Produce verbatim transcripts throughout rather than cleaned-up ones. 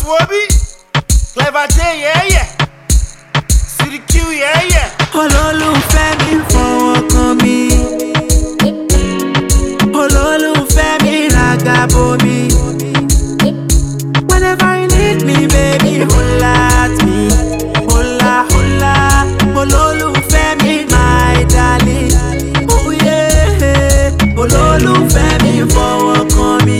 Swoby, Clever J, yeah, yeah. City Q, yeah, yeah. Olólùfẹ́ mi fọwọ́ kan mi. Olólùfẹ́ mi ràgàbò mi. Whenever you need me, baby, holla at me. Holla, holla. Olólùfẹ́ mi, my darling. Oh yeah. Olólùfẹ́ mi fọwọ́ kan mi.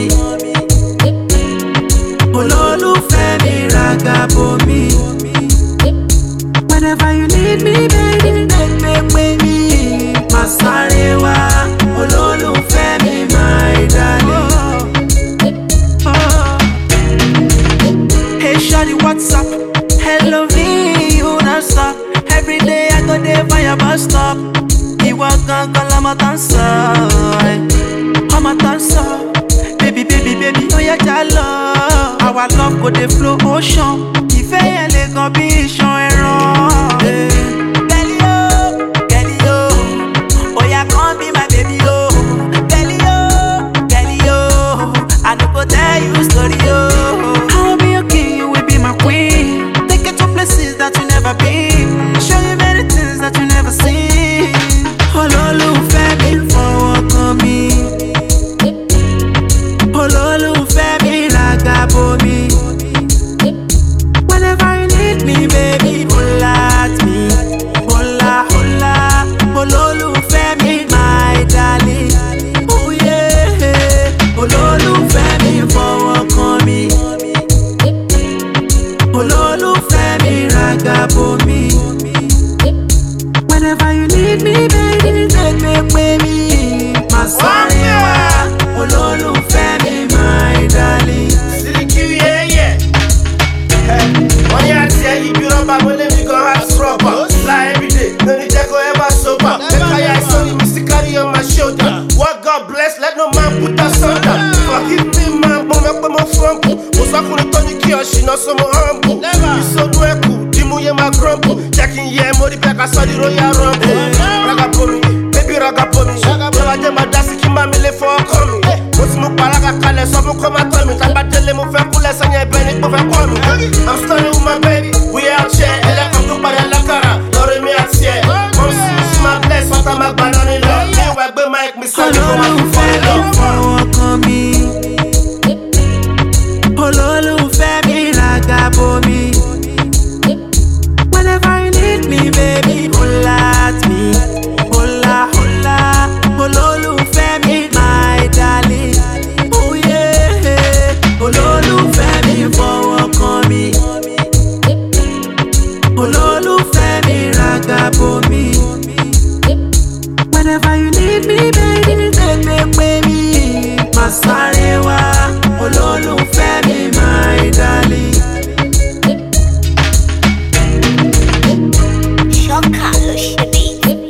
Olólùfẹ́ mi ràgàbò mi. Whenever you need me, baby, make me, make me. Masarewa, olólùfẹ́ mi, my darling. Oh. Hey, shawty, what's up? Hello, V, you not stop. Every day I go there by your bus stop. You walk on, call I'm a dancer. I'm a dancer. Baby, baby, baby, oh yeah, jalo. Our love go the flow ocean. Ìfẹ́ yẹn lè gan bí iṣan ẹran. Girlie oh, girlie oh, oh yeah, come be my baby oh. Girlie oh, girlie oh, I no go tell you story oh. I'll be your king, you will be my queen. Take you to places that you never been. Show you many things that you never seen. Olólùfẹ́ mi fọwọ́ kan mi. Olólùfẹ́ mi ràgàbò mi. Whenever you need me, baby, holla at me. Holla, holla. Olólùfẹ́ mi, my darling. Oh yeah. Olólùfẹ́ mi fọwọ́ kan mi. Olólùfẹ́ mi ràgàbò mi. Whenever you need me, baby, take me, baby. Masarewa, olólùfẹ́ mi, my darling. City Q, yeah, yeah. Hey, one year I tell you, you rubber, but let me go have rubber. Fly every day, no need to go ever sober. Make I eye sunny, me still carry on my shoulder. What God bless, let no man put us under. Forgive me, man, but me put my frumple. Was I couldn't turn the key, she not so humble. You so cool, Dimu ye my grumble. Jacking ye, Modi back, I saw the royal rumble. Ragapomi, baby ragapomi. Never get my dassy, keep my milli for coming. What's my paraga kale, so I'm come at me. I'm telling me, I'm cool as I am, Benny, but I'm coming. I'm starting with my baby, we out here, and I'm going to buy a lakara. Lord, me at here. Mom, see my bless, what I'm a banana love. Me, I be Mike, me, son, Olólùfẹ́ mi fọwọ́ kan mi. Olólùfẹ́ mi ràgàbò mi. Whenever you need me, baby, holla at me. Holla, holla. Olólùfẹ́ mi, my darling. Oh yeah. Olólùfẹ́ mi fọwọ́ kan mi. Olólùfẹ́ mi ràgàbò mi. Whenever you need me, baby, take me, baby. Masarewa, olólùfẹ́ mi, my darling. Shoka lo ṣe bí.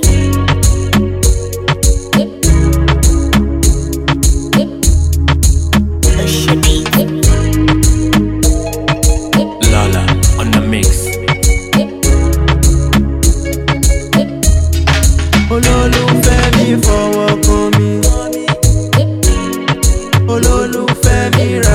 Lo ṣe bí. Lala on the mix. Olólùfẹ́ mi fọwọ́ kan mi. Olólùfẹ́ mi ràgàbò mi.